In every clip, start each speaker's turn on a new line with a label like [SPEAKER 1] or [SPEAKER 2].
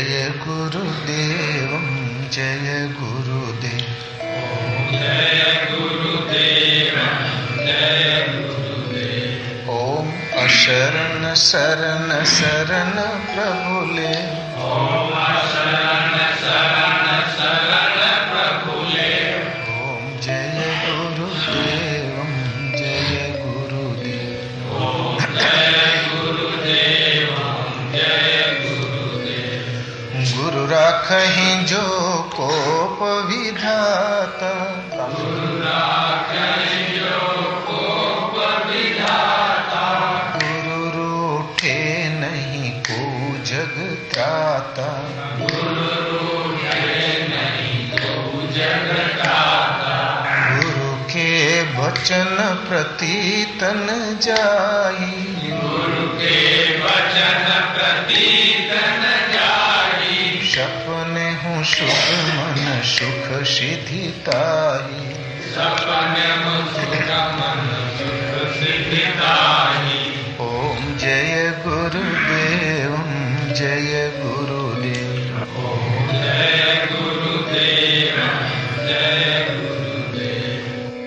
[SPEAKER 1] जय गुरुदेव जय गुरुदेव।
[SPEAKER 2] जय गुरुदेव जय गुरुदेव।
[SPEAKER 1] ओम अशरण शरण शरण प्रभुले।
[SPEAKER 2] ओम शरण शरण शरण प्रभुले।
[SPEAKER 1] ओम जय गुरुदेव जय गुरुदेव।
[SPEAKER 2] ओम जय गुरुदेव जय गुरुदेव।
[SPEAKER 1] गुरु राखहि जो कोप विधाता।
[SPEAKER 2] गुरु राखहि जो कोप विधाता।
[SPEAKER 1] गुरु रूठे नहीं को जग त्राता।
[SPEAKER 2] गुरु रूठे नहीं को जग त्राता।
[SPEAKER 1] गुरु के वचन प्रति तन जाई।
[SPEAKER 2] गुरु के वचन प्रति तन जाई।
[SPEAKER 1] सपने हूँ सुख मन सुख सिद्धि ताही।
[SPEAKER 2] सपने हूँ सुख मन सुख सिद्धि ताही।
[SPEAKER 1] ओम जय गुरुदेव जय गुरुदेव।
[SPEAKER 2] ओम जय गुरुदेव जय गुरुदेव।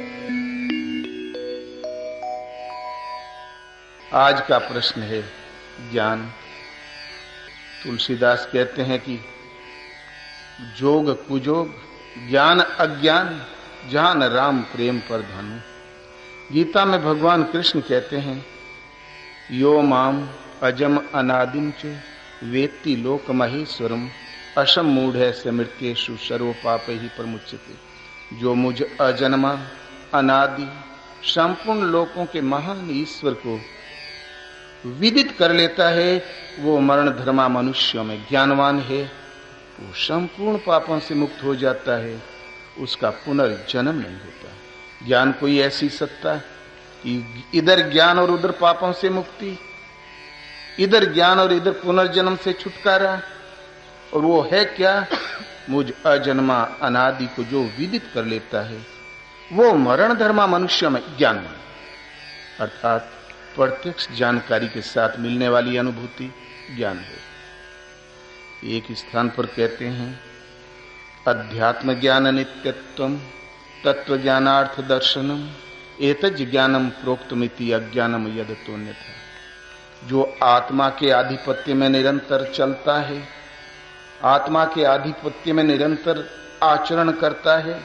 [SPEAKER 3] आज का प्रश्न है ज्ञान। तुलसीदास कहते हैं कि जोग कुजोग ज्ञान अज्ञान जान राम प्रेम पर धनु। गीता में भगवान कृष्ण कहते हैं यो माम अजम अनादिम च वेत्ति लोक महेश्वरम अशम मूढ़ से मृत्येषु सर्व पाप ही प्रमुच्यते। जो मुझ अजन्मा अनादि संपूर्ण लोकों के महान ईश्वर को विदित कर लेता है, वो मरण धर्मा मनुष्यों में ज्ञानवान है, वो संपूर्ण पापों से मुक्त हो जाता है, उसका पुनर्जन्म नहीं होता। ज्ञान कोई ऐसी सत्ता कि इधर ज्ञान और उधर पापों से मुक्ति, इधर ज्ञान और इधर पुनर्जन्म से छुटकारा। और वो है क्या? मुझ अजन्मा अनादि को जो विदित कर लेता है वो मरण धर्मा मनुष्य में ज्ञानवान, अर्थात प्रत्यक्ष जानकारी के साथ मिलने वाली अनुभूति ज्ञान है। एक स्थान पर कहते हैं अध्यात्म ज्ञान नित्यत्वम तत्व ज्ञानार्थ दर्शनम एतज ज्ञानम प्रोक्तमिति अज्ञानम यदतोन्यथा। जो आत्मा के आधिपत्य में निरंतर चलता है, आत्मा के आधिपत्य में निरंतर आचरण करता है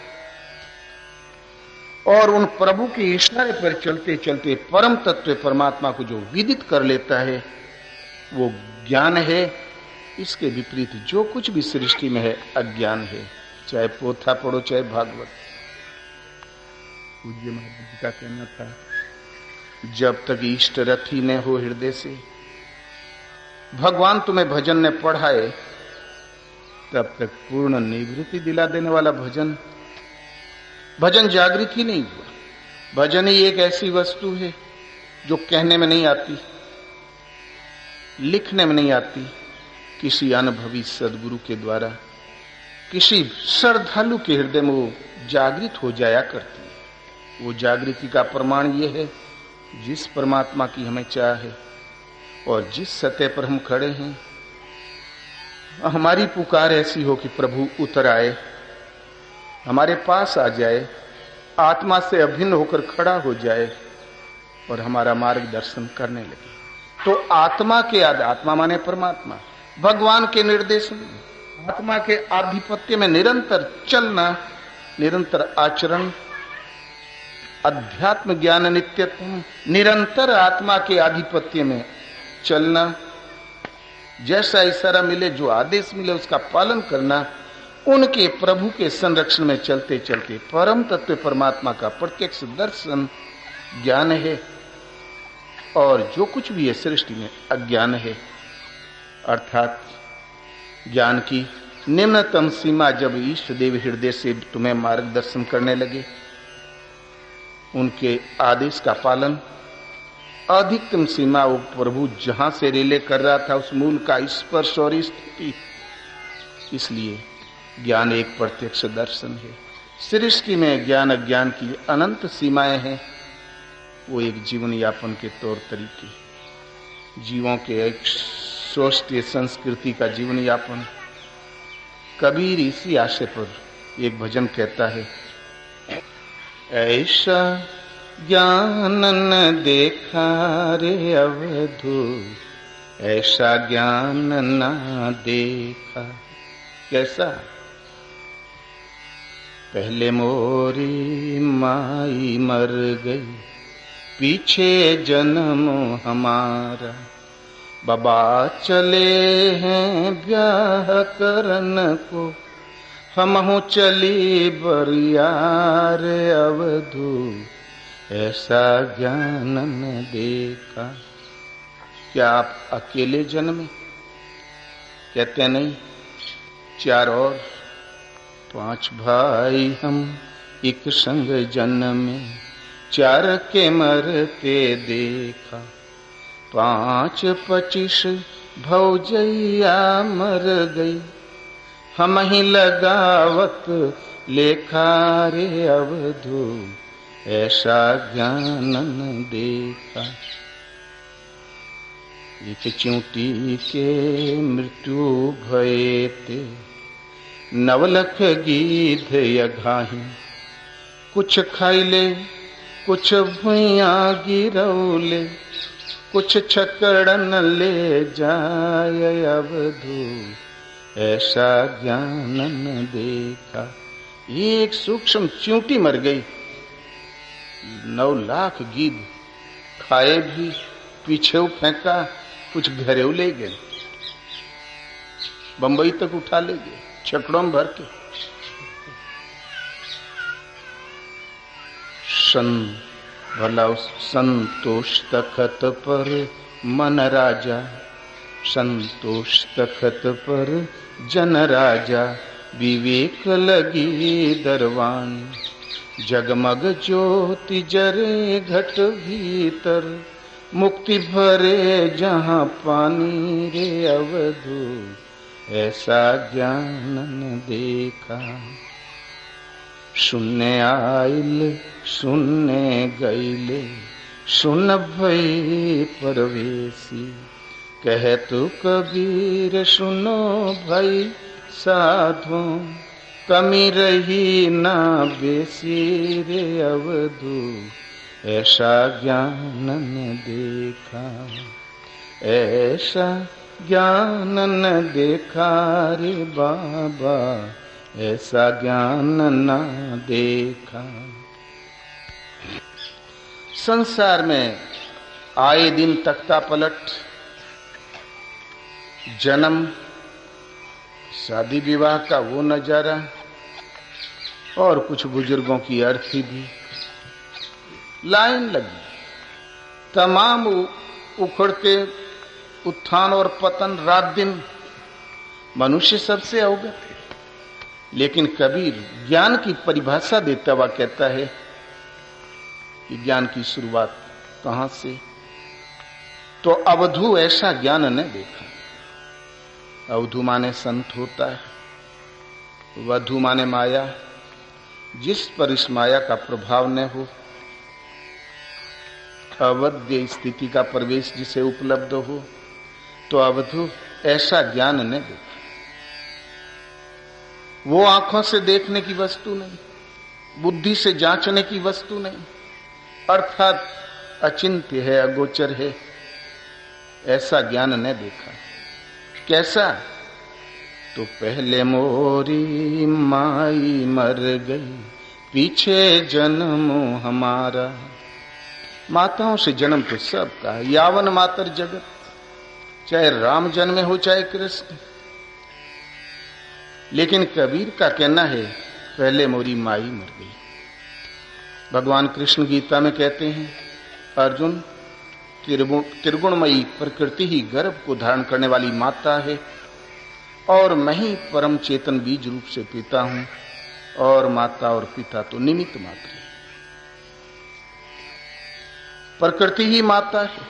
[SPEAKER 3] और उन प्रभु के इशारे पर चलते चलते परम तत्व परमात्मा को जो विदित कर लेता है वो ज्ञान है। इसके विपरीत जो कुछ भी सृष्टि में है अज्ञान है, चाहे पोथा पढ़ो चाहे भागवत। पूज्य महाराज जी का कहना था जब तक इष्ट रथी न हो हृदय से, भगवान तुम्हें भजन ने पढ़ाए तब तक पूर्ण निवृत्ति दिला देने वाला भजन जागृत ही नहीं हुआ। भजन ही एक ऐसी वस्तु है जो कहने में नहीं आती, लिखने में नहीं आती, किसी अनुभवी सदगुरु के द्वारा किसी श्रद्धालु के हृदय में वो जागृत हो जाया करती है। वो जागृति का प्रमाण ये है जिस परमात्मा की हमें चाह है और जिस सत्य पर हम खड़े हैं, हमारी पुकार ऐसी हो कि प्रभु उतर आए, हमारे पास आ जाए, आत्मा से अभिन्न होकर खड़ा हो जाए और हमारा मार्गदर्शन करने लगे। तो आत्मा के आत्मा माने परमात्मा, भगवान के निर्देश में, आत्मा के आधिपत्य में निरंतर चलना, निरंतर आचरण, अध्यात्म ज्ञान नित्यत्व, निरंतर आत्मा के आधिपत्य में चलना, जैसा इशारा मिले, जो आदेश मिले उसका पालन करना, उनके प्रभु के संरक्षण में चलते चलते परम तत्व परमात्मा का प्रत्यक्ष दर्शन ज्ञान है। और जो कुछ भी है सृष्टि में अज्ञान है। अर्थात ज्ञान की निम्नतम सीमा जब ईष्ट देव हृदय से तुम्हें मार्गदर्शन करने लगे, उनके आदेश का पालन, अधिकतम सीमा वो प्रभु जहां से रिले कर रहा था उस मूल का स्पर्श और स्थिति। इसलिए ज्ञान एक प्रत्यक्ष दर्शन है। सृष्टि में ज्ञान अज्ञान की अनंत सीमाएं हैं। वो एक जीवन यापन के तौर तरीके, जीवों के एक स्वस्थ संस्कृति का जीवन यापन, कबीर इसी आशय पर एक भजन कहता है, ऐसा ज्ञान न देखा रे अवधू, ऐसा ज्ञान न देखा। कैसा? पहले मोरी माई मर गई, पीछे जन्म हमारा, बाबा चले हैं ब्याह करन को, हमहु चली बरियार अवधू, ऐसा ज्ञान न देखा। क्या आप अकेले जन्मे? कहते नहीं, 4 और 5 भाई हम एक संग जन्मे, 4 के मरते देखा, 5-25 भौजैया मर गई, हम ही लगावत लेखा रे अवधू, ऐसा ज्ञान न देखा। एक च्यूटी के मृत्यु भये ते, 9 लख गीध यघाही, कुछ खाइले कुछ भुइया गिरौले, कुछ छकड़न ले जाय अवधू, ऐसा ज्ञान न देखा। एक सूक्ष्म च्यूंटी मर गई, 9 लाख गीध खाए भी, पीछे फेंका, कुछ घरेऊ ले गए, बंबई तक उठा ले गए छकड़ों में भर के। भला उस संतोष तखत पर मन राजा, संतोष तखत पर जन राजा, विवेक लगी दरवानी, जगमग ज्योति जरे घट भीतर, मुक्ति भरे जहां पानी रे अवधू, ऐसा ज्ञान न देखा। शून्य आइल शून्य गईले, सुन भई परवेसी, कहे तू कबीर सुनो भाई साधो, कमी रही ना बेसी रे अवधू, ऐसा ज्ञान न देखा, ऐसा ज्ञान न देखा रे बाबा, ऐसा ज्ञान न देखा। संसार में आए दिन तख्ता पलट, जन्म, शादी विवाह का वो नजारा, और कुछ बुजुर्गों की अर्थी भी। लाइन लगी, तमाम उखड़ते उत्थान और पतन, रात दिन मनुष्य सबसे अवगत है। लेकिन कबीर ज्ञान की परिभाषा देता हुआ कहता है कि ज्ञान की शुरुआत कहां से? तो अवधू ऐसा ज्ञान न देखा। अवधू माने संत होता है, वधू माने माया, जिस पर इस माया का प्रभाव न हो, अवध्य स्थिति का प्रवेश जिसे उपलब्ध हो, तो अवधू ऐसा ज्ञान न देखा। वो आंखों से देखने की वस्तु नहीं, बुद्धि से जांचने की वस्तु नहीं, अर्थात अचिंत्य है, अगोचर है, ऐसा ज्ञान न देखा। कैसा? तो पहले मोरी माई मर गई, पीछे जन्म हमारा। माताओं से जन्म तो सबका है, यावन मातर जगत, चाहे राम जन्मे हो चाहे कृष्ण। लेकिन कबीर का कहना है पहले मोरी माई मर गई। भगवान कृष्ण गीता में कहते हैं, अर्जुन, त्रिगुणमयी प्रकृति ही गर्भ को धारण करने वाली माता है, और मैं ही परम चेतन बीज रूप से पिता हूं, और माता और पिता तो निमित्त मात्र है। प्रकृति ही माता है।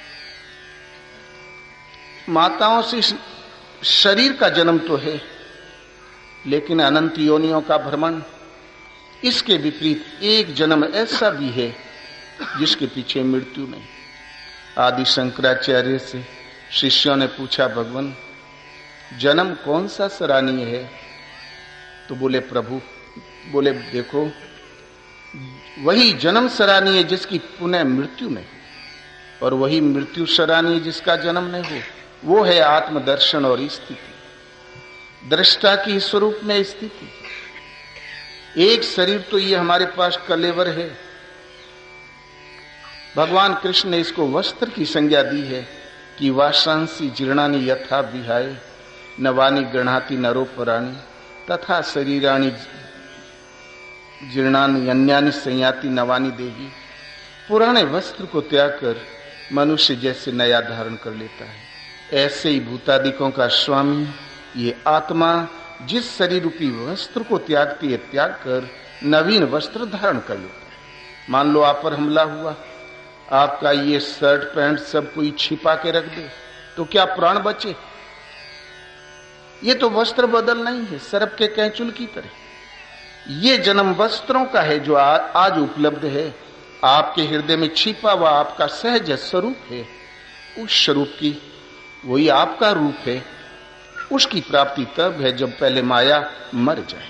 [SPEAKER 3] माताओं से शरीर का जन्म तो है, लेकिन अनंत योनियों का भ्रमण। इसके विपरीत एक जन्म ऐसा भी है जिसके पीछे मृत्यु नहीं। आदि शंकराचार्य से शिष्यों ने पूछा, भगवान, जन्म कौन सा सराहनीय है? तो बोले प्रभु, बोले देखो, वही जन्म सराहनीय जिसकी पुनः मृत्यु नहीं, और वही मृत्यु सराहनीय जिसका जन्म नहीं हो, वो है आत्मदर्शन और स्थिति, दृष्टा की स्वरूप में स्थिति। एक शरीर तो ये हमारे पास कलेवर है। भगवान कृष्ण ने इसको वस्त्र की संज्ञा दी है कि वाशांसी जीर्णानि यथा विहाय नवानि गृह्णाति नरोपराणि तथा शरीराणि जीर्णानि अन्यानि संयाति नवानि देगी। पुराने वस्त्र को त्याग कर मनुष्य जैसे नया धारण कर लेता है, ऐसे ही भूतादिकों का स्वामी ये आत्मा जिस शरीर रूपी वस्त्र को त्यागती है, त्याग कर नवीन वस्त्र धारण कर लेता है। मान लो आप पर हमला हुआ, आपका ये शर्ट पैंट सब कोई छिपा के रख दे, तो क्या प्राण बचे? ये तो वस्त्र बदल नहीं है, सर्प के कैंचुल की तरह। ये जन्म वस्त्रों का है जो आज उपलब्ध है। आपके हृदय में छिपा हुआ आपका सहज स्वरूप है, उस स्वरूप की वही आपका रूप है। उसकी प्राप्ति तब है जब पहले माया मर जाए।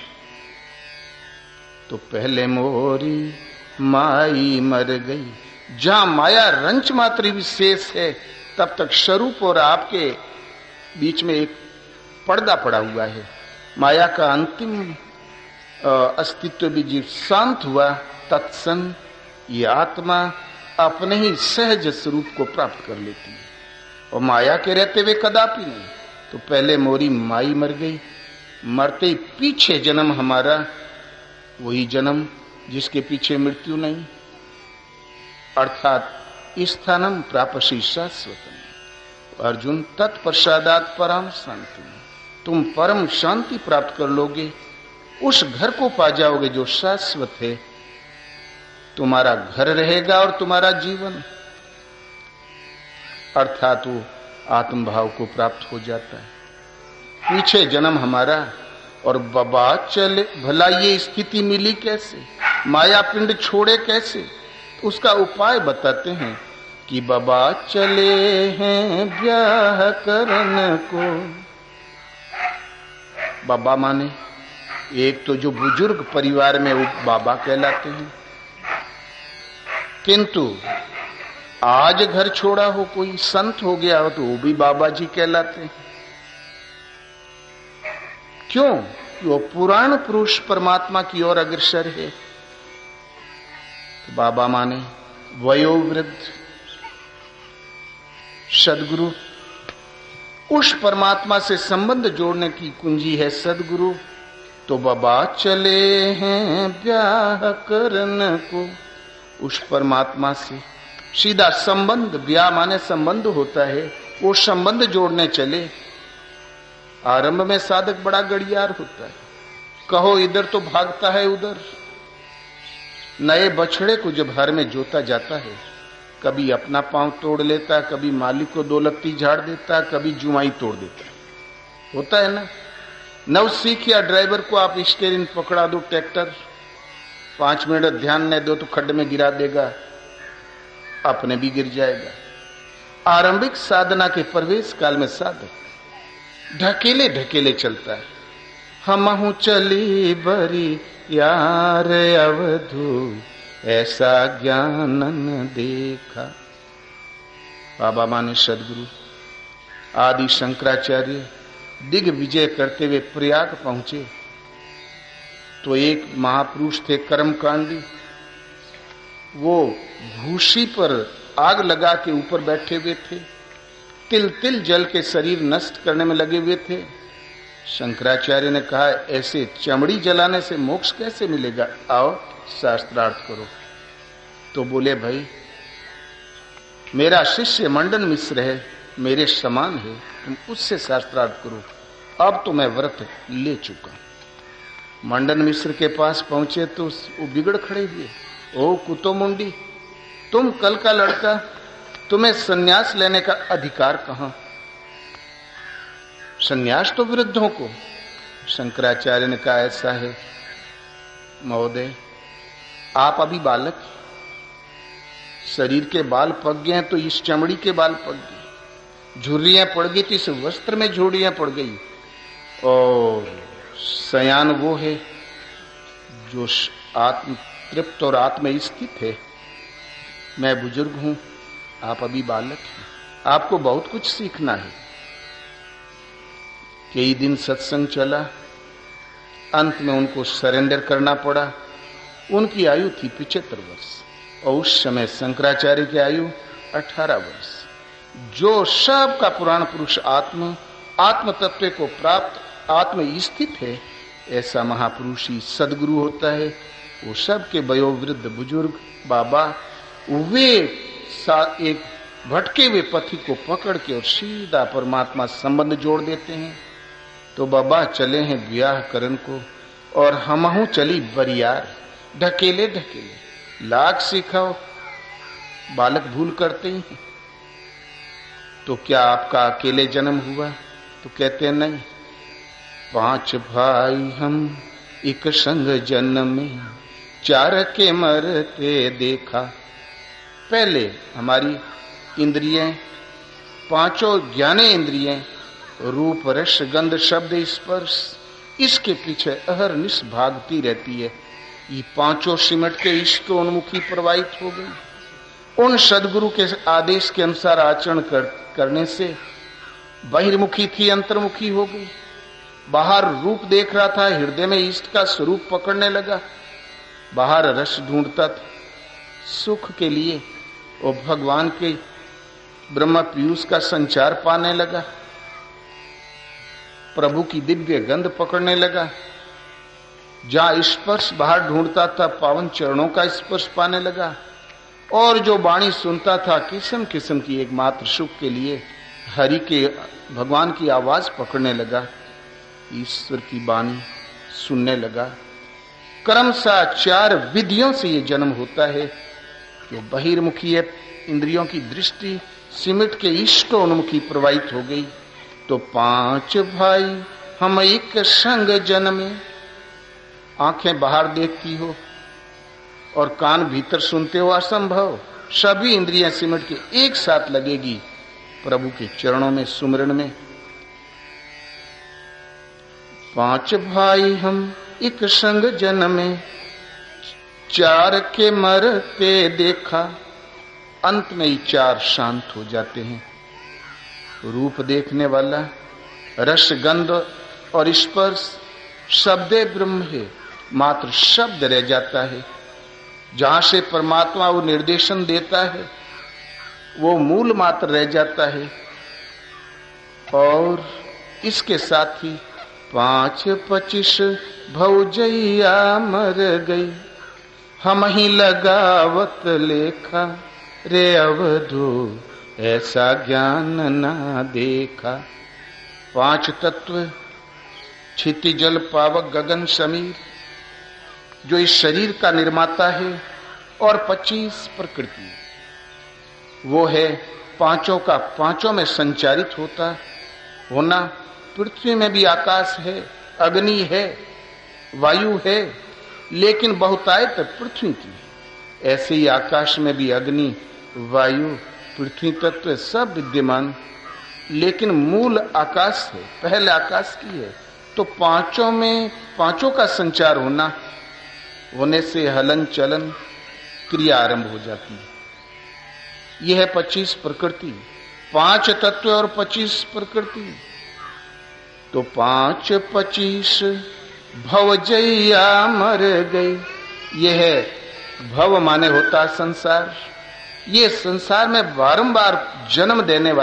[SPEAKER 3] तो पहले मोरी माई मर गई। जहां माया रंच मात्र विशेष है, तब तक स्वरूप और आपके बीच में एक पर्दा पड़ा हुआ है। माया का अंतिम अस्तित्व भी जीव शांत हुआ, तत्सन ये आत्मा अपने ही सहज स्वरूप को प्राप्त कर लेती है, और माया के रहते हुए कदापि नहीं। तो पहले मोरी माई मर गई, मरते ही पीछे जन्म हमारा वही जन्म जिसके पीछे मृत्यु नहीं, अर्थात स्थानम प्रापसी शाश्वतम। अर्जुन तत्पश्चादात परम शांति, तुम परम शांति प्राप्त कर लोगे, उस घर को पा जाओगे जो शाश्वत है। तुम्हारा घर रहेगा और तुम्हारा जीवन, अर्थात वो आत्मभाव को प्राप्त हो जाता है। पीछे जन्म हमारा और बाबा चले, भला ये स्थिति मिली कैसे, माया पिंड छोड़े कैसे? उसका उपाय बताते हैं कि बाबा चले हैं ब्याह करन को। बाबा माने एक तो जो बुजुर्ग परिवार में वो बाबा कहलाते हैं, किंतु आज घर छोड़ा हो, कोई संत हो गया हो, तो वो भी बाबा जी कहलाते हैं। क्यों? वो पुराण पुरुष परमात्मा की ओर अग्रसर है। तो बाबा माने वयोवृद्ध सदगुरु, उस परमात्मा से संबंध जोड़ने की कुंजी है सदगुरु। तो बाबा चले हैं ब्याह करन को, उस परमात्मा से सीधा संबंध, ब्याह माने संबंध होता है, वो संबंध जोड़ने चले। आरंभ में साधक बड़ा गड़ियार होता है, कहो इधर तो भागता है उधर। नए बछड़े को जब हर में जोता जाता है, कभी अपना पांव तोड़ लेता, कभी मालिक को दो लत्ती झाड़ देता, कभी जुआई तोड़ देता, होता है ना। नव सीखिया ड्राइवर को आप स्टीयरिंग पकड़ा दो, ट्रैक्टर 5 मिनट ध्यान न दो तो खड्डे में गिरा देगा, अपने भी गिर जाएगा। आरंभिक साधना के प्रवेश काल में साधक ढकेले ढकेले चलता है। हमहु चली बरी यार अवधू, ऐसा ज्ञानन देखा। बाबा माने सदगुरु आदि शंकराचार्य दिग्विजय करते हुए प्रयाग पहुंचे, तो एक महापुरुष थे कर्मकांडी, वो भूसी पर आग लगा के ऊपर बैठे हुए थे, तिल तिल जल के शरीर नष्ट करने में लगे हुए थे। शंकराचार्य ने कहा, ऐसे चमड़ी जलाने से मोक्ष कैसे मिलेगा, आओ शास्त्रार्थ करो। तो बोले, भाई मेरा शिष्य मंडन मिश्र है, मेरे समान है, तुम उससे शास्त्रार्थ करो। अब तो मैं व्रत ले चुका। मंडन मिश्र के पास पहुंचे तो वो बिगड़ खड़े हुए। ओ कुतो मुंडी, तुम कल का लड़का, तुम्हें सन्यास लेने का अधिकार कहां? सन्यास तो वृद्धों को। शंकराचार्य ने कहा, ऐसा है महोदय, आप अभी बालक, शरीर के बाल पक गए हैं तो इस चमड़ी के बाल पक गए, झुर्रियां पड़ गई तो इस वस्त्र में झुर्रियां पड़ गई, और सयान वो है जो आत्म तृप्त और आत्म स्थित है। मैं बुजुर्ग हूं, आप अभी बालक हैं, आपको बहुत कुछ सीखना है। कई दिन सत्संग चला, अंत में उनको सरेंडर करना पड़ा। उनकी आयु थी 75 वर्ष और उस समय शंकराचार्य की आयु 18 वर्ष। जो सब का पुराण पुरुष आत्म तत्व को प्राप्त आत्म स्थित है, ऐसा महापुरुष ही सदगुरु होता है। वो सबके वयोवृद्ध बुजुर्ग बाबा वे एक भटके हुए पथी को पकड़ के और सीधा परमात्मा संबंध जोड़ देते हैं। तो बाबा चले हैं ब्याह करन को और हमहू चली बरियार, ढकेले ढकेले लाख सिखाओ, बालक भूल करते ही हैं। तो क्या आपका अकेले जन्म हुआ? तो कहते हैं नहीं, 5 भाई हम एक संग जन्मे, 4 के मरते देखा। पहले हमारी इंद्रियें, 5 ज्ञाने इंद्रियें, रूप रस गंध शब्द स्पर्श, इसके पीछे अहरनिश भागती रहती है। ये 5 सिमट के इष्टोन्मुखी प्रवाहित हो गई। उन सदगुरु के आदेश के अनुसार आचरण करने से बहिर्मुखी थी, अंतर्मुखी हो गई। बाहर रूप देख रहा था, हृदय में इष्ट का स्वरूप पकड़ने लगा। बाहर रस ढूंढता था सुख के लिए, और भगवान के ब्रह्म पीयूष का संचार पाने लगा। प्रभु की दिव्य गंध पकड़ने लगा। जहां स्पर्श बाहर ढूंढता था, पावन चरणों का स्पर्श पाने लगा। और जो वाणी सुनता था किस्म किस्म की एकमात्र सुख के लिए हरि के भगवान की आवाज पकड़ने लगा, ईश्वर की वाणी सुनने लगा। क्रमशः 4 विधियों से ये जन्म होता है। जो बहिर्मुखी है, इंद्रियों की दृष्टि सिमट के इष्टोन्मुखी प्रवाहित हो गई। तो 5 भाई हम एक संग जन्मे, आंखें बाहर देखती हो और कान भीतर सुनते हो, असंभव। सभी इंद्रियां सिमट के एक साथ लगेगी प्रभु के चरणों में, सुमिरन में। 5 भाई हम एक संग जन्मे, 4 के मरते देखा। अंत में ही 4 शांत हो जाते हैं। रूप देखने वाला, रस गंध और स्पर्श शब्दे ब्रह्म है, मात्र शब्द रह जाता है। जहां से परमात्मा वो निर्देशन देता है, वो मूल मात्र रह जाता है। और इसके साथ ही 5-25 भौजैया मर गई, हम ही लगावत लेखा, रे अवधू ऐसा ज्ञान ना देखा। 5 तत्व क्षिति जल पावक गगन समीर, जो इस शरीर का निर्माता है, और 25 प्रकृति, वो है 5 का 5 में संचारित होना। पृथ्वी में भी आकाश है, अग्नि है, वायु है, लेकिन बहुतायत पृथ्वी की। ऐसे ही आकाश में भी अग्नि, वायु, पृथ्वी तत्व सब विद्यमान, लेकिन मूल आकाश है, पहले आकाश की है। तो 5 में 5 का संचार होने से हलन चलन क्रिया आरंभ हो जाती है। यह है 25 प्रकृति, 5 तत्व और 25 प्रकृति। तो 5-25 भवजैया मर गई। यह है भव माने होता संसार। ये संसार में बारंबार जन्म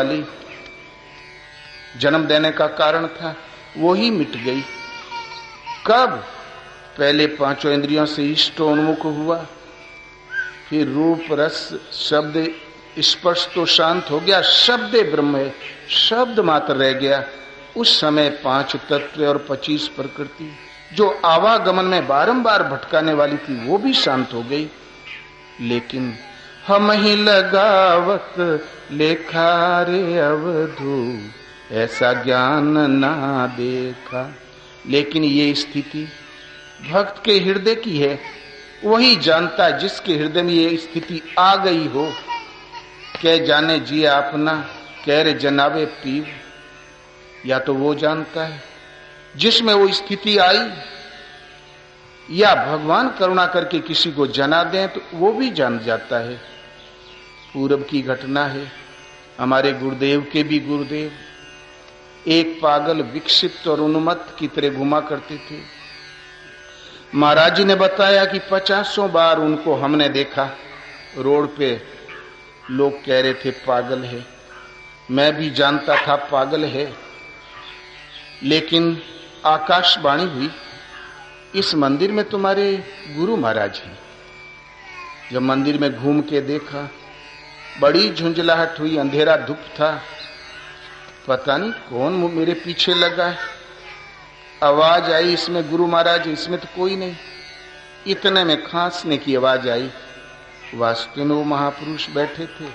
[SPEAKER 3] देने का कारण था, वो ही मिट गई। कब? पहले 5 इंद्रियों से इष्टोन्मुख हुआ, फिर रूप रस शब्द स्पर्श तो शांत हो गया, शब्द ब्रह्म है, शब्द मात्र रह गया। उस समय 5 तत्व और 25 प्रकृति जो आवागमन में बारंबार भटकाने वाली थी, वो भी शांत हो गई। लेकिन हम ही लगावत लेखा, रे अवधू ऐसा ज्ञान ना देखा। लेकिन ये स्थिति भक्त के हृदय की है, वही जानता है जिसके हृदय में ये स्थिति आ गई हो। कह जाने जी अपना, कह रे जनावे पीव, या तो वो जानता है जिसमें वो स्थिति आई, या भगवान करुणा करके किसी को जना दें तो वो भी जान जाता है। पूर्व की घटना है, हमारे गुरुदेव के भी गुरुदेव एक पागल विक्षिप्त और उन्मत्त की तरह घुमा करते थे। महाराज जी ने बताया कि 50 बार उनको हमने देखा, रोड पे लोग कह रहे थे पागल है, मैं भी जानता था पागल है, लेकिन आकाशवाणी हुई इस मंदिर में तुम्हारे गुरु महाराज हैं। जब मंदिर में घूम के देखा, बड़ी झुंझलाहट हुई, अंधेरा धूप था, पता नहीं कौन मेरे पीछे लगा है। आवाज आई, इसमें गुरु महाराज, इसमें तो कोई नहीं। इतने में खांसने की आवाज आई, वास्तव में वो महापुरुष बैठे थे।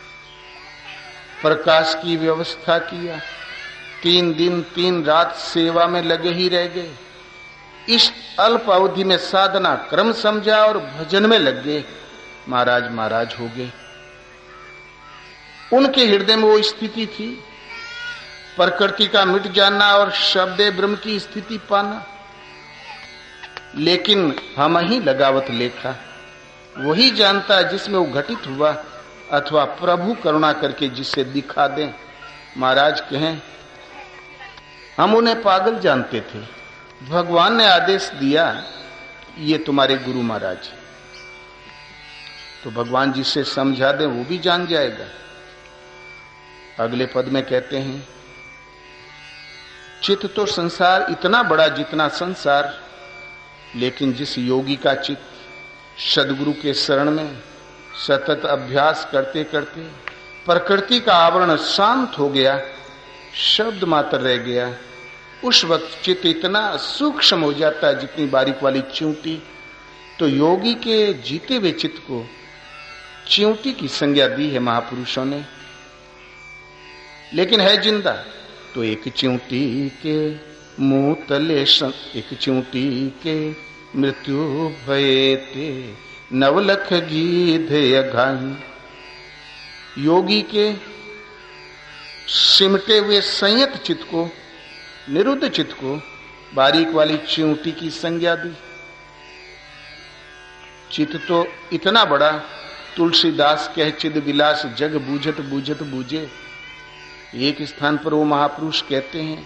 [SPEAKER 3] प्रकाश की व्यवस्था किया, 3 दिन 3 रात सेवा में लगे ही रह गए। इस अल्प अवधि में साधना क्रम समझा और भजन में लग गए। महाराज महाराज हो गए। उनके हृदय में वो स्थिति थी, प्रकृति का मिट जाना और शब्द ब्रह्म की स्थिति पाना। लेकिन हम ही लगावत लेखा, वही जानता है जिसमें वो घटित हुआ, अथवा प्रभु करुणा करके जिसे दिखा दें। महाराज कहें हम उन्हें पागल जानते थे, भगवान ने आदेश दिया ये तुम्हारे गुरु महाराज, तो भगवान जिसे समझा दे वो भी जान जाएगा। अगले पद में कहते हैं, चित्त तो संसार इतना बड़ा जितना संसार, लेकिन जिस योगी का चित्त सद्गुरु के शरण में सतत अभ्यास करते करते प्रकृति का आवरण शांत हो गया, शब्द मात्र रह गया, उस वक्त चित्त इतना सूक्ष्म हो जाता है जितनी बारीक वाली चींटी। तो योगी के जीते हुए चित्त को चींटी की संज्ञा दी है महापुरुषों ने, लेकिन है जिंदा। तो एक चींटी के मुंह तले एक चींटी के मृत्यु भयते नवलख गीध अघाई। योगी के सिमटे हुए संयत चित्त को, निरुद्ध चित्त को बारीक वाली चींटी की संज्ञा दी। चित्त तो इतना बड़ा, तुलसीदास कह चिद विलास जग बूझत बूझत बूझे। एक स्थान पर वो महापुरुष कहते हैं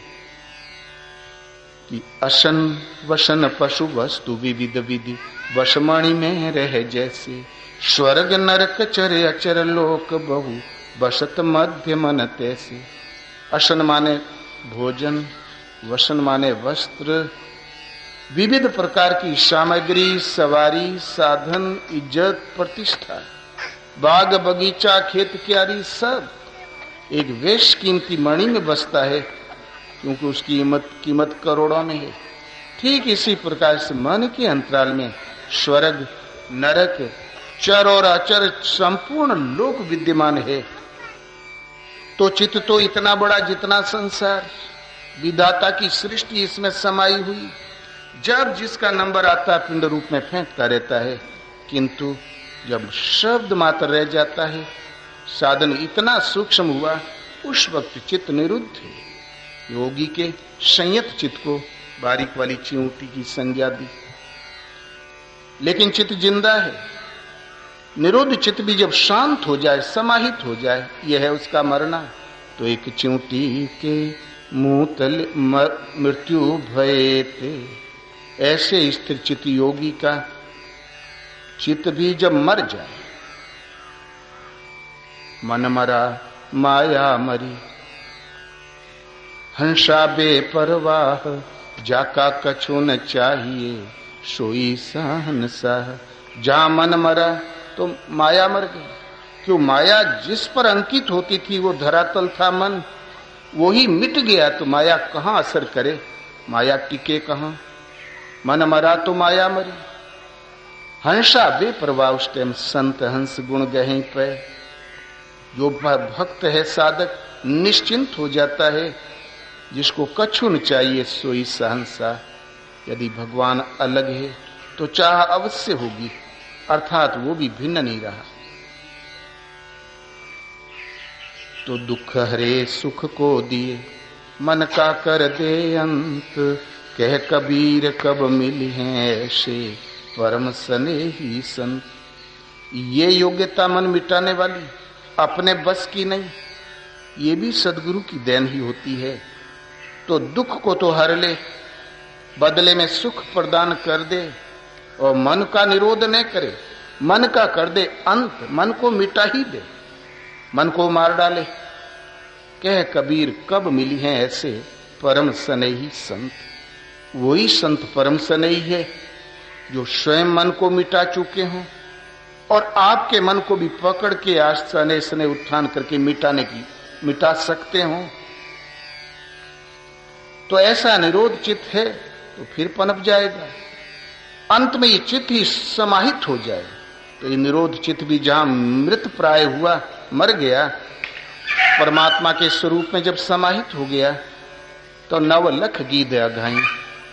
[SPEAKER 3] कि अशन वशन पशु वस्तु विविध विधि वशमणि में रह जैसे, स्वर्ग नरक चरे अचर लोक बहु बसत मध्य मन तैसे। अशन माने भोजन, वसन माने वस्त्र, विविध प्रकार की सामग्री, सवारी, साधन, इज्जत, प्रतिष्ठा, बाग बगीचा, खेत क्यारी, सब एक वेश कीमती मणि में बसता है, क्योंकि उसकी कीमत करोड़ों में है। ठीक इसी प्रकार से मन के अंतराल में स्वर्ग, नरक, चर और अचर संपूर्ण लोक विद्यमान है। तो चित्त तो इतना बड़ा जितना संसार, विधाता की सृष्टि इसमें समाई हुई। जब जिसका नंबर आता पिंड रूप में फेंकता रहता है, किंतु जब शब्द मात्र रह जाता है, साधन इतना सूक्ष्म हुआ, उस वक्त चित्त निरुद्ध है। योगी के संयत चित्त को बारीक वाली चींटी की संज्ञा दी, लेकिन चित्त जिंदा है। निरुद्ध चित्त भी जब शांत हो जाए, समाहित हो जाए, यह है उसका मरना। तो एक चींटी के मुंह तले मृत्यु भयते, ऐसे स्थिर चित्त योगी का चित्त भी जब मर जाए, मन मरा माया मरी, हंसा बेपरवाह जाका कछु न चाहिए, सोई सहनसा। जहां मन मरा तो माया मर गई। क्यों? माया जिस पर अंकित होती थी वो धरातल था मन, वही मिट गया तो माया कहां असर करे, माया टिके कहां। मन मरा तो माया मरी। हंसा बेपरवाह, उस टाइम संत हंस गुण गहे पे। जो भक्त है, साधक, निश्चिंत हो जाता है, जिसको कछु न चाहिए सोई सहनसा। यदि भगवान अलग है तो चाह अवश्य होगी, अर्थात वो भी भिन्न नहीं रहा। तो दुख हरे सुख को दिए, मन का कर दे अंत, कह कबीर कब मिली हैं ऐसे परम स्नेही संत। ये योग्यता मन मिटाने वाली अपने बस की नहीं, ये भी सदगुरु की देन ही होती है। तो दुख को तो हर ले, बदले में सुख प्रदान कर दे, और मन का निरोध न करे, मन का कर दे अंत, मन को मिटा ही दे, मन को मार डाले। कह कबीर कब मिली हैं ऐसे परम स्नेही संत। वही संत परम स्नेही है जो स्वयं मन को मिटा चुके हों और आपके मन को भी पकड़ के आज सने सने उत्थान करके मिटा सकते हों। तो ऐसा निरोध चित्त है तो फिर पनप जाएगा, अंत में ये चित्त ही समाहित हो जाए। तो ये निरोध चित्त भी जहां मृत प्राय हुआ, मर गया, परमात्मा के स्वरूप में जब समाहित हो गया तो 9 लख गीत अघाई।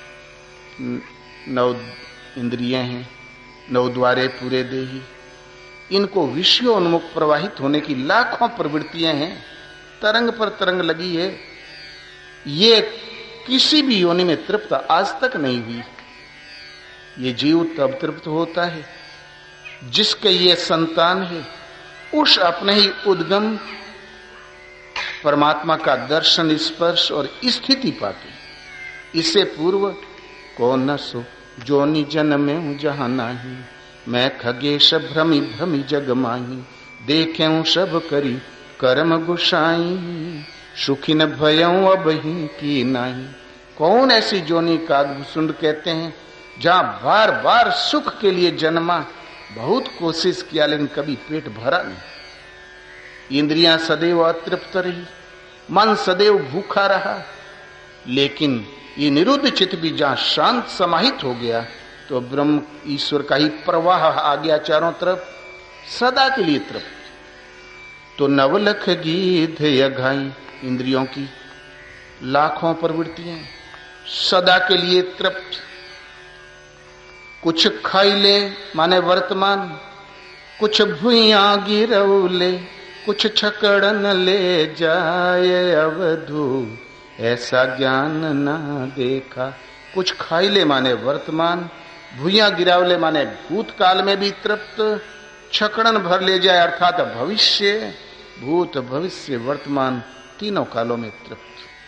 [SPEAKER 3] 9 इंद्रियां हैं, 9 द्वारे पूरे देही, इनको विषयोन्मुख प्रवाहित होने की लाखों प्रवृत्तियां हैं, तरंग पर तरंग लगी है। ये किसी भी योनि में तृप्त आज तक नहीं हुई। ये जीव तब तृप्त होता है जिसके ये संतान है उस अपने ही उद्गम परमात्मा का दर्शन, स्पर्श और स्थिति पाके। इससे पूर्व कौन न सो जोनि जन्मे हूं जहां नाही, मैं खगेश भ्रमि भ्रमि जग माही, देखे हूं सब करी कर्म गुसाई, सुखी न भयऊं अब ही की नाही। कौन ऐसी जोनी कागभूषुंड कहते हैं जहां बार बार सुख के लिए जन्मा, बहुत कोशिश किया लेकिन कभी पेट भरा नहीं। इंद्रियां सदैव अतृप्त रही, मन सदैव भूखा रहा, लेकिन ये निरुद्ध चित्त भी जहां शांत समाहित हो गया तो ब्रह्म ईश्वर का ही प्रवाह आ गया चारों तरफ, सदा के लिए तृप्त। तो 9 लख गीध अघाई, इंद्रियों की लाखों प्रवृत्तियां सदा के लिए तृप्त। कुछ खाई ले माने वर्तमान, कुछ भुइया गिरौले, कुछ छकड़न ले जाए अवधू, ऐसा ज्ञान ना देखा। कुछ खाई ले माने वर्तमान, भुइया गिरावले माने भूतकाल में भी तृप्त, छकड़न भर ले जाए अर्थात भविष्य, भूत भविष्य वर्तमान तीनों कालों में तृप्त।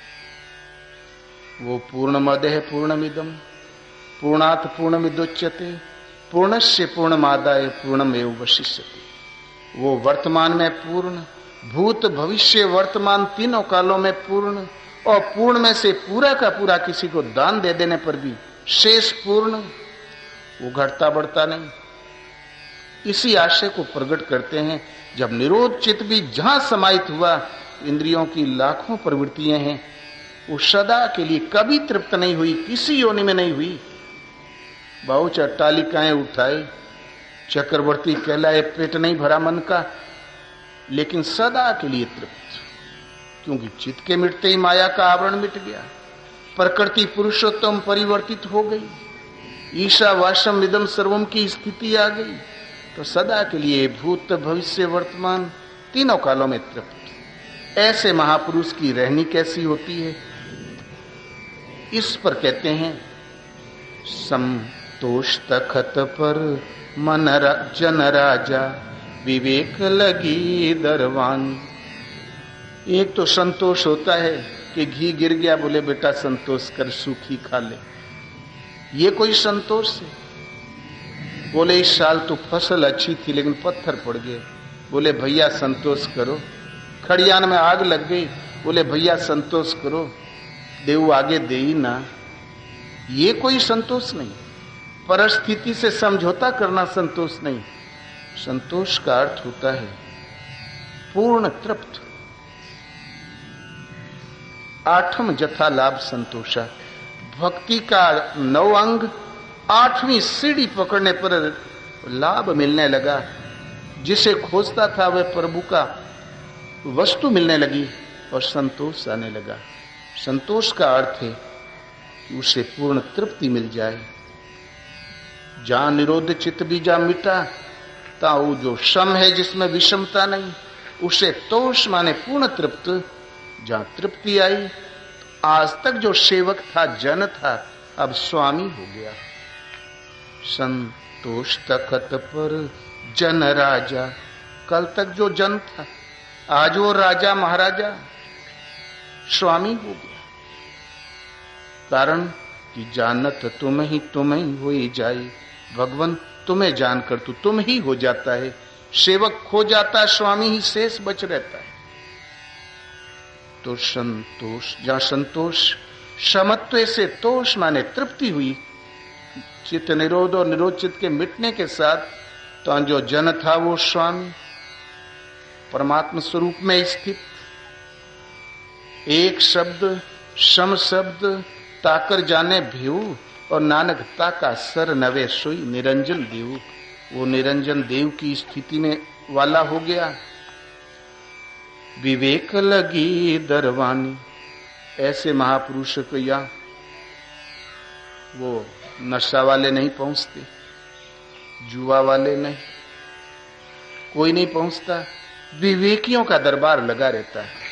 [SPEAKER 3] वो पूर्णमदः पूर्णमिदं पूर्णात् पूर्णमिदुच्यते, पूर्णस्य पूर्णमादाय पूर्णमेव वशिष्यते। वो वर्तमान में पूर्ण, भूत भविष्य वर्तमान तीनों कालों में पूर्ण, और पूर्ण में से पूरा का पूरा किसी को दान दे देने पर भी शेष पूर्ण, वो घटता बढ़ता नहीं। इसी आशय को प्रकट करते हैं जब निरोध चित्त भी जहां समाहित हुआ, इंद्रियों की लाखों प्रवृत्तियां हैं, वो सदा के लिए कभी तृप्त नहीं हुई, किसी योनि में नहीं हुई। बहुत अट्टालिकाएं उठाए, चक्रवर्ती कहलाए, पेट नहीं भरा मन का, लेकिन सदा के लिए तृप्त, क्योंकि चित्त के मिटते ही माया का आवरण मिट गया, प्रकृति पुरुषोत्तम परिवर्तित हो गई, ईशा वाशम इदम सर्वम की स्थिति आ गई। तो सदा के लिए भूत भविष्य वर्तमान तीनों कालों में तृप्त। ऐसे महापुरुष की रहनी कैसी होती है, इस पर कहते हैं संतोष तखत पर मन जन राजा, विवेक लगी दरवान। एक तो संतोष होता है कि घी गिर गया, बोले बेटा संतोष कर, सूखी खा ले, ये कोई संतोष है। बोले इस साल तो फसल अच्छी थी लेकिन पत्थर पड़ गए, बोले भैया संतोष करो। खड़ियान में आग लग गई, बोले भैया संतोष करो, देव आगे दे ही ना, ये कोई संतोष नहीं। परिस्थिति से समझौता करना संतोष नहीं। संतोष का अर्थ होता है पूर्ण तृप्त। 8वां जथा लाभ संतोषा, भक्ति का 9 अंग 8वीं सीढ़ी पकड़ने पर लाभ मिलने लगा। जिसे खोजता था वह प्रभु का वस्तु मिलने लगी और संतोष आने लगा। संतोष का अर्थ है कि उसे पूर्ण तृप्ति मिल जाए। जहां निरोध चित्त भी जा मिटा, ता वो जो सम है जिसमें विषमता नहीं, उसे तोष माने पूर्ण तृप्त। जहां तृप्ति आई, आज तक जो सेवक था, जन था, अब स्वामी हो गया। संतोष तखत पर जन राजा, कल तक जो जन था आज वो राजा महाराजा स्वामी हो गया। कारण कि जानत तुम ही होई जाए, भगवान तुम्हें जानकर तो तुम ही हो जाता है। सेवक खो जाता है, स्वामी ही शेष बच रहता है। तो संतोष, जहां संतोष समत्व से तोष माने तृप्ति हुई, चित्त निरोध और निरोध चित्त के मिटने के साथ, तो जो जन था वो स्वामी परमात्मा स्वरूप में स्थित। एक शब्द सम शब्द ताकर जाने भेऊ, और नानक ताका सर नवे सोई निरंजन देव। वो निरंजन देव की स्थिति में वाला हो गया। विवेक लगी दरवानी, ऐसे महापुरुष को या वो नशा वाले नहीं पहुंचते, जुआ वाले नहीं, कोई नहीं पहुंचता। विवेकियों का दरबार लगा रहता है।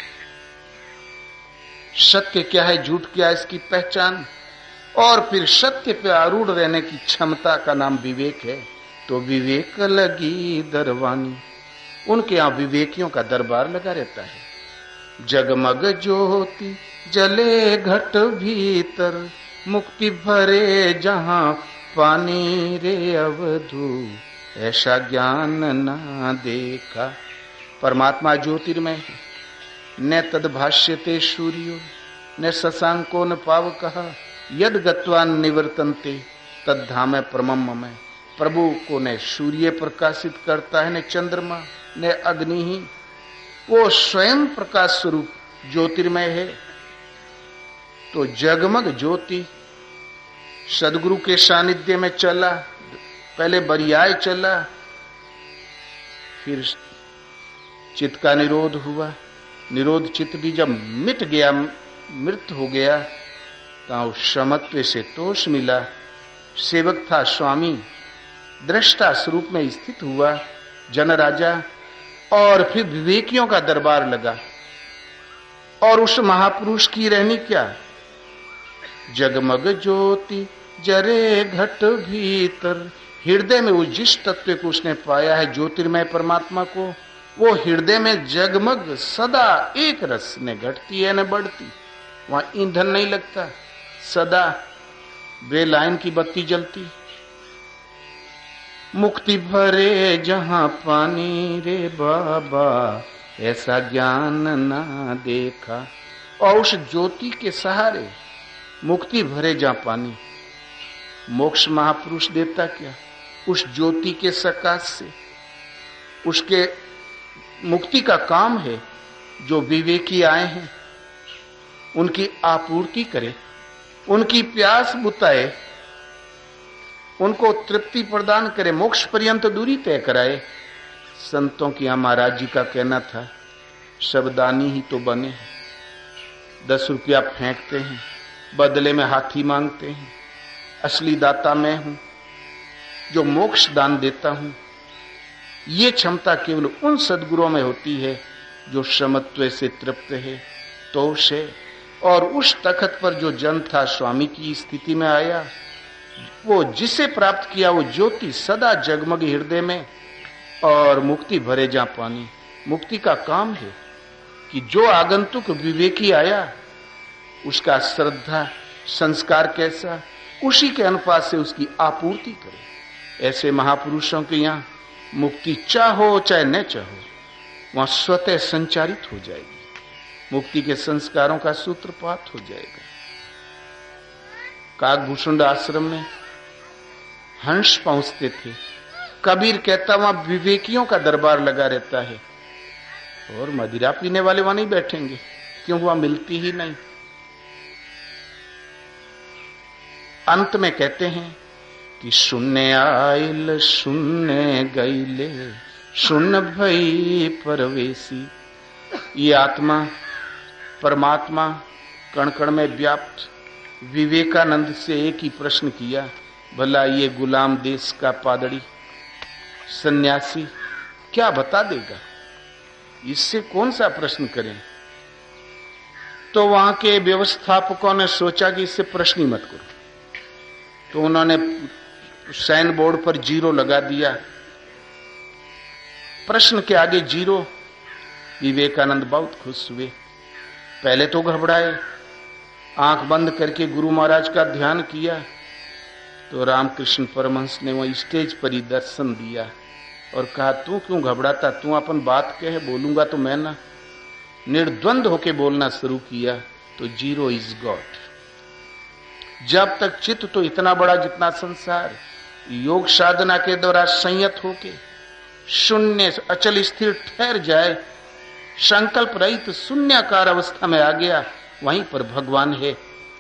[SPEAKER 3] सत्य क्या है, झूठ क्या है, इसकी पहचान और फिर सत्य पे आरूढ़ रहने की क्षमता का नाम विवेक है। तो विवेक लगी दरवानी, उनके यहां विवेकियों का दरबार लगा रहता है। जगमग ज्योति जले घट भीतर, मुक्ति भरे जहां पानी रे अवधू, ऐसा ज्ञान ना देखा। परमात्मा ज्योतिर्मय है, न तद भाष्यते सूर्यो न शशांको न पावकः, यद गत्वान निवर्तन्ते तद धाम परमम में। प्रभु को न सूर्य प्रकाशित करता है, न चंद्रमा, न अग्नि ही, वो स्वयं प्रकाश स्वरूप ज्योतिर्मय है। तो जगमग ज्योति सदगुरु के सानिध्य में चला, पहले बरियाय चला, फिर चित्त का निरोध हुआ। निरोध चित्त भी जब मिट गया, मृत हो गया, तो समत्व से तोष मिला। सेवक था स्वामी, दृष्टा स्वरूप में स्थित हुआ जन राजा, और फिर विवेकियों का दरबार लगा। और उस महापुरुष की रहनी क्या, जगमग ज्योति जरे घट भीतर, हृदय में उस जिस तत्व को उसने पाया है, ज्योतिर्मय परमात्मा को, वो हृदय में जगमग सदा एक रस ने घटती है न बढ़ती। वहां ईंधन नहीं लगता, सदा बेलाइन की बत्ती जलती। मुक्ति भरे जहां पानी रे बाबा, ऐसा ज्ञान ना देखा। और उस ज्योति के सहारे मुक्ति भरे जहां पानी, मोक्ष महापुरुष देता क्या, उस ज्योति के सकाश से उसके मुक्ति का काम है। जो विवेकी आए हैं उनकी आपूर्ति करे, उनकी प्यास बुताए, उनको तृप्ति प्रदान करे, मोक्ष पर्यंत दूरी तय कराए। संतों की महाराज जी का कहना था, सब दानी ही तो बने, 10 रुपया फेंकते हैं, बदले में हाथी मांगते हैं। असली दाता मैं हूं, जो मोक्ष दान देता हूं। ये क्षमता केवल उन सद्गुरुओं में होती है जो समत्व से तृप्त है, तोष है। और उस तखत पर जो जन था, स्वामी की स्थिति में आया, वो जिसे प्राप्त किया वो ज्योति सदा जगमग हृदय में, और मुक्ति भरे जहां पानी। मुक्ति का काम है कि जो आगंतुक विवेकी आया उसका श्रद्धा संस्कार कैसा, उसी के अनुपात से उसकी आपूर्ति करे। ऐसे महापुरुषों के यहाँ मुक्ति चाहो चाहे न चाहो, वहां स्वतः संचारित हो जाएगी। मुक्ति के संस्कारों का सूत्रपात हो जाएगा। काकभूषुंड आश्रम में हंस पहुंचते थे। कबीर कहता वहां विवेकियों का दरबार लगा रहता है, और मदिरा पीने वाले वहां नहीं बैठेंगे, क्यों, वहां मिलती ही नहीं। अंत में कहते हैं कि शून्य आयल शून्य गईले, शून्य भई परवेशी। ये आत्मा परमात्मा कण कण में व्याप्त। विवेकानंद से एक ही प्रश्न किया, भला ये गुलाम देश का पादड़ी सन्यासी क्या बता देगा, इससे कौन सा प्रश्न करें। तो वहां के व्यवस्थापकों ने सोचा कि इससे प्रश्न ही मत करो, तो उन्होंने साइन बोर्ड पर 0 लगा दिया। प्रश्न के आगे 0। विवेकानंद बहुत खुश हुए। पहले तो घबराए, आंख बंद करके गुरु महाराज का ध्यान किया तो रामकृष्ण परमहंस ने वह स्टेज पर ही दर्शन दिया और कहा, तू क्यों घबराता, तू अपन बात कहे, बोलूंगा तो मैं ना। निर्द्वंद होके बोलना शुरू किया तो 0 इज गॉड। जब तक चित्त तो इतना बड़ा जितना संसार, योग साधना के द्वारा संयत होके शून्य अचल स्थिर ठहर जाए, संकल्प रहित शून्याकार अवस्था में आ गया, वहीं पर भगवान है।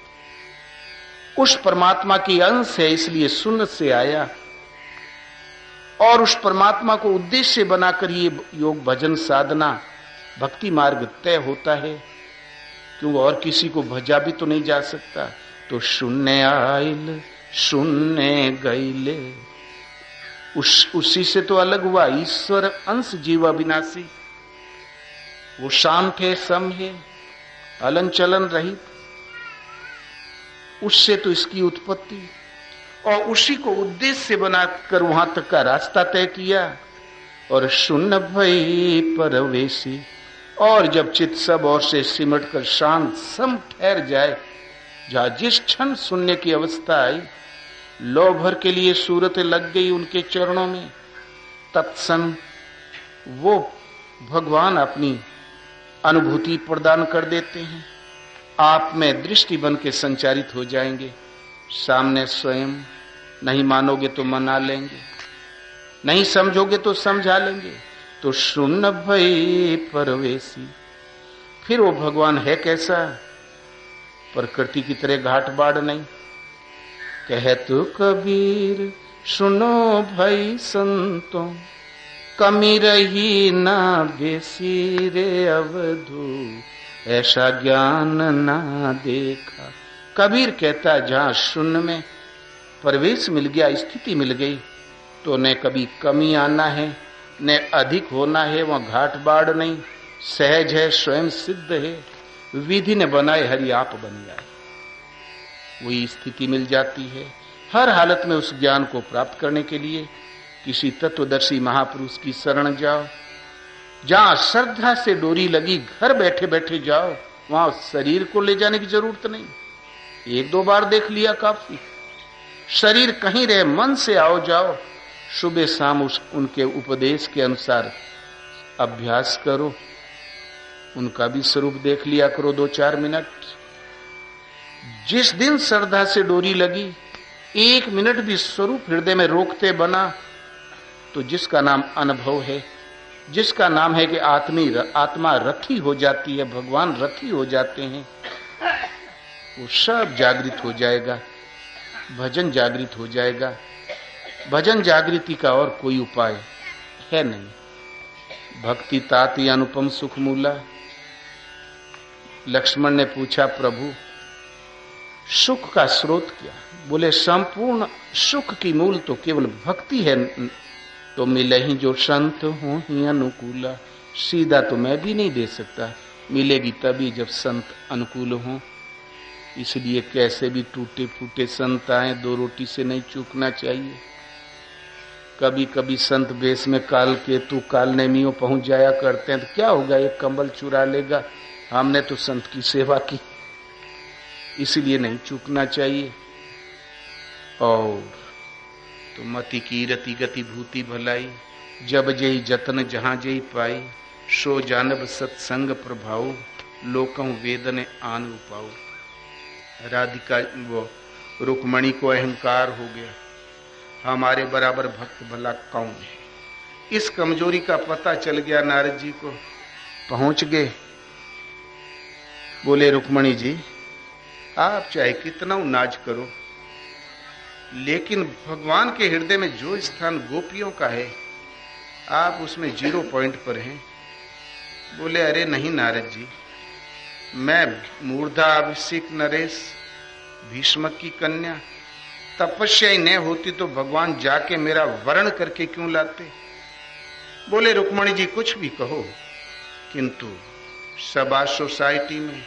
[SPEAKER 3] उस परमात्मा की अंश है, इसलिए शून्य से आया और उस परमात्मा को उद्देश्य बनाकर ये योग भजन साधना भक्ति मार्ग तय होता है। क्यों और किसी को भजा भी तो नहीं जा सकता। तो शून्य आइल शून्य गईले, उसी से तो अलग हुआ ईश्वर अंश जीव अविनाशी। वो शांत है, सम है, हलन चलन रहित, उससे तो इसकी उत्पत्ति और उसी को उद्देश्य बनाकर वहां तक का रास्ता तय किया। और शून्य भई परवेशी, और जब चित्त सब ओर से सिमट कर शांत सम ठहर जाए, जहां जिस क्षण शून्य की अवस्था आई, लो भर के लिए सूरत लग गई उनके चरणों में, तत्सम वो भगवान अपनी अनुभूति प्रदान कर देते हैं। आप में दृष्टि बन के संचारित हो जाएंगे, सामने स्वयं। नहीं मानोगे तो मना लेंगे, नहीं समझोगे तो समझा लेंगे। तो शून्य भई परवेशी, फिर वो भगवान है कैसा? प्रकृति की तरह घाट बाढ़ नहीं। कहे तो कबीर सुनो भाई संतों, कमी रही ना बेसी रे अवधू, ऐसा ज्ञान ना देखा। कबीर कहता जहां शून्य में प्रवेश मिल गया, स्थिति मिल गई, तो न कभी कमी आना है न अधिक होना है। वहां घाट बाढ़ नहीं, सहज है, स्वयं सिद्ध है, विधि ने बनाए हरि आप बन जाए, वही स्थिति मिल जाती है। हर हालत में उस ज्ञान को प्राप्त करने के लिए किसी तत्वदर्शी महापुरुष की शरण जाओ। जहां श्रद्धा से डोरी लगी, घर बैठे बैठे जाओ, वहां शरीर को ले जाने की जरूरत नहीं। 1-2 बार देख लिया काफी। शरीर कहीं रहे, मन से आओ जाओ, सुबह शाम उनके उपदेश के अनुसार अभ्यास करो, उनका भी स्वरूप देख लिया करो 2-4 मिनट। जिस दिन श्रद्धा से डोरी लगी, 1 मिनट भी स्वरूप हृदय में रोकते बना, तो जिसका नाम अनुभव है, जिसका नाम है कि आत्मा रथी हो जाती है, भगवान रथी हो जाते हैं, वो सब जागृत हो जाएगा। भजन जागृत हो जाएगा। भजन जागृति का और कोई उपाय है नहीं। भक्ति ताति अनुपम सुख मूला। लक्ष्मण ने पूछा, प्रभु सुख का स्रोत क्या? बोले संपूर्ण सुख की मूल तो केवल भक्ति है। तो मिले ही जो संत हो ही अनुकूला। सीधा तो मैं भी नहीं दे सकता, मिलेगी तभी जब संत अनुकूल हो। इसलिए कैसे भी टूटे फूटे संत आए, 2 रोटी से नहीं चूकना चाहिए। कभी कभी संत बेस में काल केतु काल नेमियों पहुंच जाया करते हैं, तो क्या होगा, एक कंबल चुरा लेगा। हमने तो संत की सेवा की, इसलिए नहीं चूकना चाहिए। और तो मति की रति गति भूति भलाई, जब जई जतन जहां जई पाई, सो जानब सत्संग प्रभाव, लोकं वेदने आन उपाओ। राधिका वो रुक्मणी को अहंकार हो गया, हमारे बराबर भक्त भला कौन है। इस कमजोरी का पता चल गया नारद जी को। पहुंच गए, बोले रुक्मणी जी आप चाहे कितना नाज करो, लेकिन भगवान के हृदय में जो स्थान गोपियों का है, आप उसमें 0 पॉइंट पर हैं। बोले अरे नहीं नारद जी, मैं मूर्धा अभिषेक नरेश, भीष्म की कन्या, तपस्या ही न होती तो भगवान जाके मेरा वर्ण करके क्यों लाते। बोले रुक्मणी जी कुछ भी कहो, किंतु सभा सोसाइटी में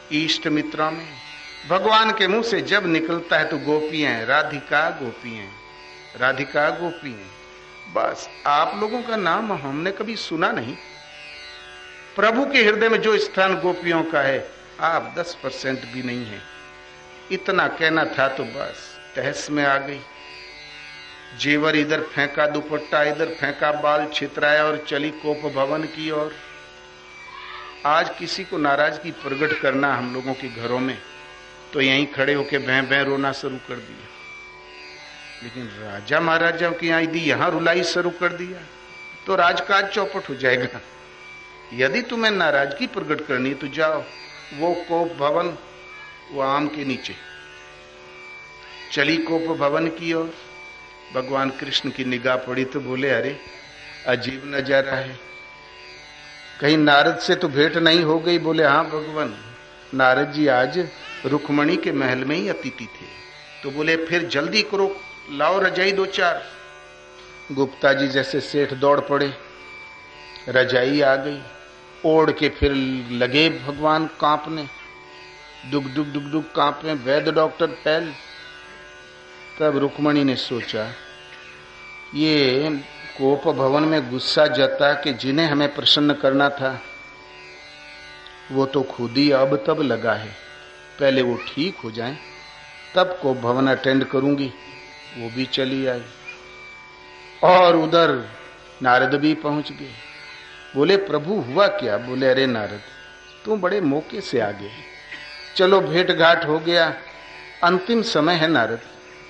[SPEAKER 3] इष्ट मित्रों में भगवान के मुंह से जब निकलता है तो गोपियां, राधिका गोपियां, राधिका गोपियां। बस आप लोगों का नाम हमने कभी सुना नहीं। प्रभु के हृदय में जो स्थान गोपियों का है आप 10% भी नहीं है। इतना कहना था तो बस तहस में आ गई। जेवर इधर फेंका, दुपट्टा इधर फेंका, बाल छितराया और चली कोप भवन की ओर। आज किसी को नाराजगी प्रकट करना हम लोगों के घरों में तो यहीं खड़े होके भैं भैं रोना शुरू कर दिया। लेकिन राजा महाराजाओं की यहां रुलाई शुरू कर दिया तो राजकाज चौपट हो जाएगा। यदि तुम्हें नाराजगी प्रकट करनी तो जाओ वो कोप भवन, वो आम के नीचे। चली कोप भवन की ओर। भगवान कृष्ण की निगाह पड़ी तो बोले, अरे अजीब नजारा है, कहीं नारद से तो भेंट नहीं हो गई? बोले, हाँ भगवान, नारद जी आज रुक्मणी के महल में ही अतिथि थे। तो बोले, फिर जल्दी करो, लाओ रजाई 2-4। गुप्ता जी जैसे सेठ दौड़ पड़े, रजाई आ गई, ओढ़ के फिर लगे भगवान कांपने, दुग दुग दुग दुग कांपे। वैद्य डॉक्टर पहल। तब रुक्मणी ने सोचा, ये कोप भवन में गुस्सा जता कि जिन्हें हमें प्रसन्न करना था वो तो खुद ही अब तब लगा है, पहले वो ठीक हो जाए तब कोप भवन अटेंड करूंगी। वो भी चली आई और उधर नारद भी पहुंच गए। बोले, प्रभु हुआ क्या? बोले, अरे नारद, तुम बड़े मौके से आ गए, चलो भेंट घाट हो गया, अंतिम समय है नारद।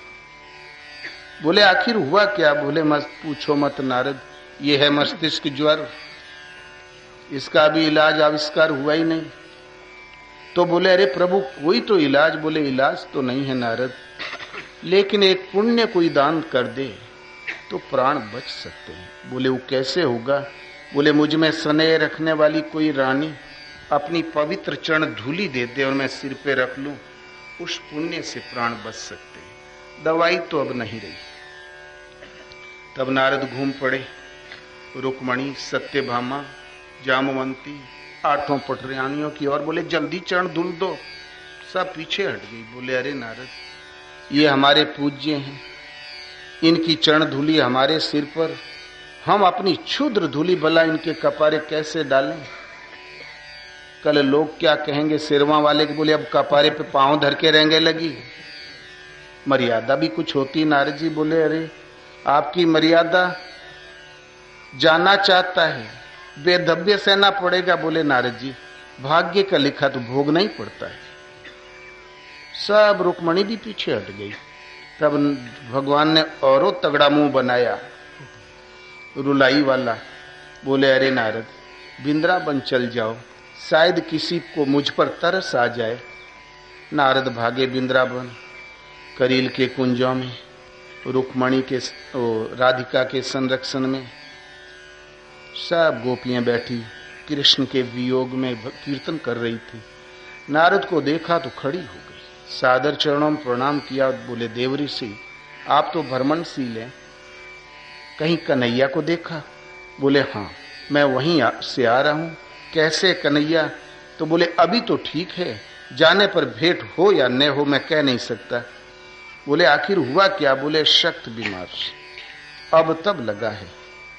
[SPEAKER 3] बोले, आखिर हुआ क्या? बोले, मत पूछो मत नारद, ये है मस्तिष्क ज्वर, इसका भी इलाज आविष्कार हुआ ही नहीं। तो बोले, अरे प्रभु कोई तो इलाज? बोले, इलाज तो नहीं है नारद, लेकिन एक पुण्य कोई दान कर दे तो प्राण बच सकते हैं। बोले, वो कैसे होगा? बोले, मुझ में स्नेह रखने वाली कोई रानी अपनी पवित्र चरण धूली दे दे और मैं सिर पे रख लूं, उस पुण्य से प्राण बच सकते हैं, दवाई तो अब नहीं रही। तब नारद घूम पड़े, रुक्मणी, सत्यभामा, जामवंती, 8 पटरानियों की ओर। बोले, जल्दी चरण धुल दो। सब पीछे हट गई। बोले, अरे नारद, ये हमारे पूज्य हैं, इनकी चरण धूली हमारे सिर पर, हम अपनी क्षुद्र धूली भला इनके कपारे कैसे डालें? कल लोग क्या कहेंगे सिरवा वाले के? बोले, अब कपारे पे पांव धर के रहेंगे लगी, मर्यादा भी कुछ होती। नारद जी बोले, अरे आपकी मर्यादा जाना चाहता है, बेधव्य सहना पड़ेगा। बोले, नारद जी, भाग्य का लिखा तो भोगना ही पड़ता है। सब रुक्मणी भी पीछे हट गई। तब भगवान ने औरों तगड़ा मुंह बनाया, रुलाई वाला। बोले, अरे नारद, वृंदावन चल जाओ, शायद किसी को मुझ पर तरस आ जाए। नारद भागे वृंदावन। करील के कुंजों में रुक्मणी के राधिका के संरक्षण में सब गोपियां बैठी कृष्ण के वियोग में कीर्तन कर रही थी। नारद को देखा तो खड़ी हो गई, सादर चरणों में प्रणाम किया। बोले, देव ऋषि, आप तो भ्रमणशील हैं, कहीं कन्हैया को देखा? बोले, हाँ, मैं वहीं से आ रहा हूं। कैसे कन्हैया? तो बोले, अभी तो ठीक है, जाने पर भेंट हो या न हो मैं कह नहीं सकता। बोले, आखिर हुआ क्या? बोले, सख्त बीमार, अब तब लगा है,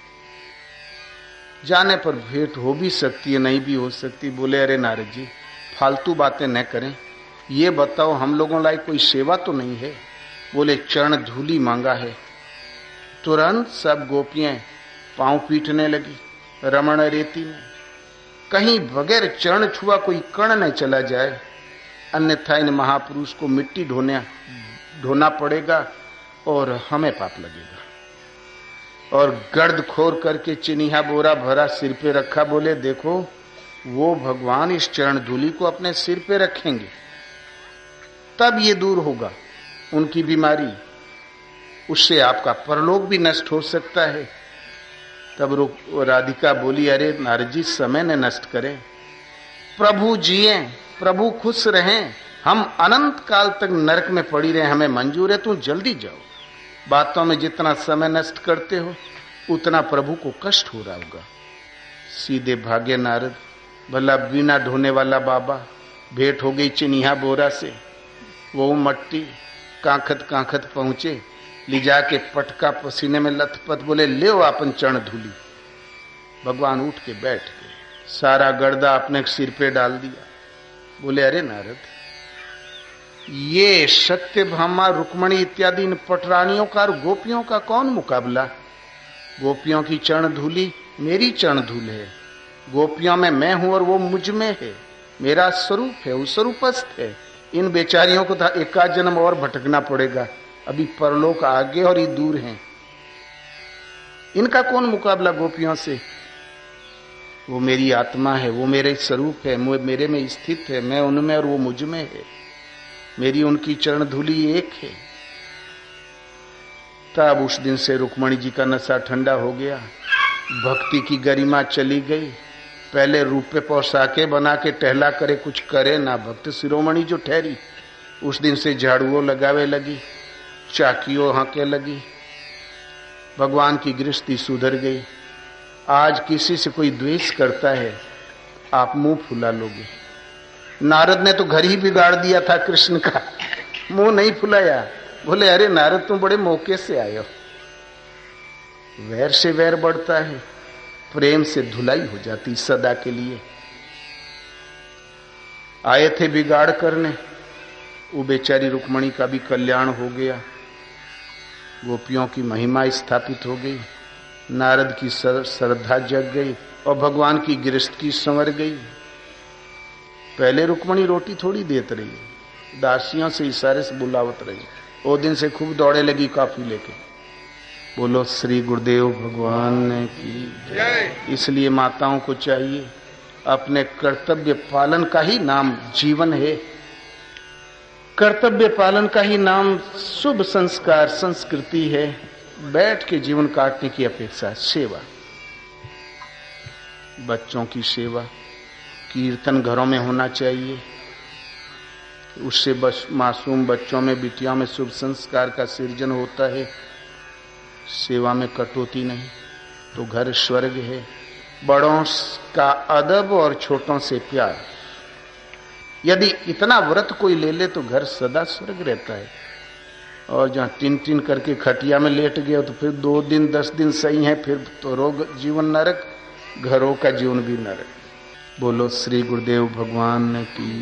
[SPEAKER 3] जाने पर भेंट हो भी सकती है, नहीं भी हो सकती। बोले, अरे नारद जी, फालतू बातें न करें, ये बताओ हम लोगों लायक कोई सेवा तो नहीं है? बोले, चरण धूली मांगा है। तुरंत सब गोपियां पांव पीटने लगी रमण रेती में, कहीं बगैर चरण छुआ कोई कण न चला जाए, अन्यथा इन महापुरुष को मिट्टी ढोना पड़ेगा और हमें पाप लगेगा। और गर्द खोर करके चिनिया बोरा भरा सिर पे रखा। बोले, देखो, वो भगवान इस चरण धूली को अपने सिर पे रखेंगे तब ये दूर होगा उनकी बीमारी, उससे आपका परलोक भी नष्ट हो सकता है। तब राधिका बोली, अरे नारद जी, समय न नष्ट करें, प्रभु जिए, प्रभु खुश रहें, हम अनंत काल तक नरक में पड़ी रहे, हमें मंजूर है, तुम जल्दी जाओ। बातों में जितना समय नष्ट करते हो उतना प्रभु को कष्ट हो रहा होगा। सीधे भागे नारद। भला बीना ढोने वाला बाबा भेंट हो गई चिनिया बोरा से, वो मट्टी कांखत कांखत पहुंचे, ले जाके पटका पसीने में लथपथ, बोले ले आपन चरण धूली। भगवान उठ के बैठ गए, सारा गर्दा अपने सिर पे डाल दिया। बोले अरे नारद, ये सत्यभामा रुक्मणी इत्यादि इन पटरानियों का और गोपियों का कौन मुकाबला? गोपियों की चरण धूली मेरी चरण धूल है, गोपियों में मैं हूं और वो मुझ में है, मेरा स्वरूप है, वो स्वरूपस्थ है। इन बेचारियों को तो एकाध जन्म और भटकना पड़ेगा, अभी परलोक आगे और ये दूर हैं। इनका कौन मुकाबला गोपियों से? वो मेरी आत्मा है, वो मेरे स्वरूप है, मेरे में स्थित है, मैं उनमें और वो मुझ में है, मेरी उनकी चरण धूली एक है। तब उस दिन से रुक्मणी जी का नशा ठंडा हो गया, भक्ति की गरिमा चली गई। पहले रूप पे पौसाके बना के टहला करे, कुछ करे ना, भक्त शिरोमणि जो ठहरी, उस दिन से झाड़ुओं लगावे लगी, चाकियों हाके लगी, भगवान की गृहस्थी सुधर गई। आज किसी से कोई द्वेष करता है, आप मुंह फुला लोगे। नारद ने तो घर ही बिगाड़ दिया था कृष्ण का, मुंह नहीं फुलाया। बोले अरे नारद तुम बड़े मौके से आए हो। वैर से वैर बढ़ता है, प्रेम से धुलाई हो जाती सदा के लिए। आए थे बिगाड़ करने, वो बेचारी रुक्मणी का भी कल्याण हो गया, गोपियों की महिमा स्थापित हो गई, नारद की श्रद्धा जग गई और भगवान की गृहस्थी संवर गई। पहले रुक्मणी रोटी थोड़ी देत रही, दासियों से इशारे से बुलावत रही। वो दिन से खूब दौड़े लगी काफी लेके। बोलो श्री गुरुदेव भगवान की। इसलिए माताओं को चाहिए, अपने कर्तव्य पालन का ही नाम जीवन है, कर्तव्य पालन का ही नाम शुभ संस्कार संस्कृति है। बैठ के जीवन काटने की अपेक्षा सेवा, बच्चों की सेवा, कीर्तन घरों में होना चाहिए, उससे बस मासूम बच्चों में बिटियों में शुभ संस्कार का सृजन होता है। सेवा में कटौती नहीं तो घर स्वर्ग है। बड़ों का अदब और छोटों से प्यार, यदि इतना व्रत कोई ले ले तो घर सदा स्वर्ग रहता है। और जहाँ टिन टिन करके खटिया में लेट गए तो फिर 2 दिन 10 दिन सही है, फिर तो रोग जीवन नरक, घरों का जीवन भी नरक। बोलो श्री गुरुदेव भगवान की।